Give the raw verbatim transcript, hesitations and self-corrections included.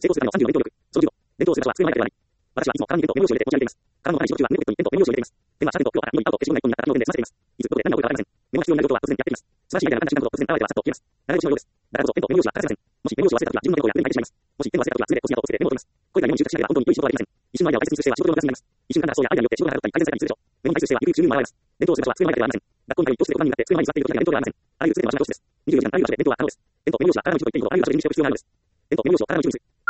成功するためのさんじゅうの伝統力。そのじゅうご、伝統をする場所は机の前だけではない。私はいつも空の弁当メモ用紙を入れて持ち歩いています。空の中に仕事中はミルクペットに弁当メモ用紙を入れています。ペンはシャーペンと今日はから緑に青と消しゴムが一本になった紙のペンで済ませています。いつどこで何が起こるかわかりません。メモが必要になることは突然やってきます。素晴らしいアイデアが簡単に瞬間と突然現れてはさっと消えます。流れ星のようです。だからこそペンとメモ用紙は欠かせません。もしペン用紙を忘れたときは自分のペンとや役に入ってしまいます。もしペンを忘れたときはすぐで腰に後をつけてメモを取ります。これがメモに集中しなければ本当に良い仕事ができません。一瞬のアイデアを大切にする姿勢は仕事の目安になります。一瞬間の発想やアイデアによって仕事が入ることに改善されたりするでしょう。メモに対する姿勢はゆくゆく収入も現れます。伝統をする場所は机の前だけではありません。学校の中に教室でご覧になって机の前に座っている時だけが伝統ではありません。あらゆる机の場所が教室です。にじゅうよじかんあらゆる場所で伝統は可能です。ペンとメモ用紙は体の一部と言っていいほどあらゆる場所で認識をする必要があるのです。ペンとメモ用紙を体の一部にする。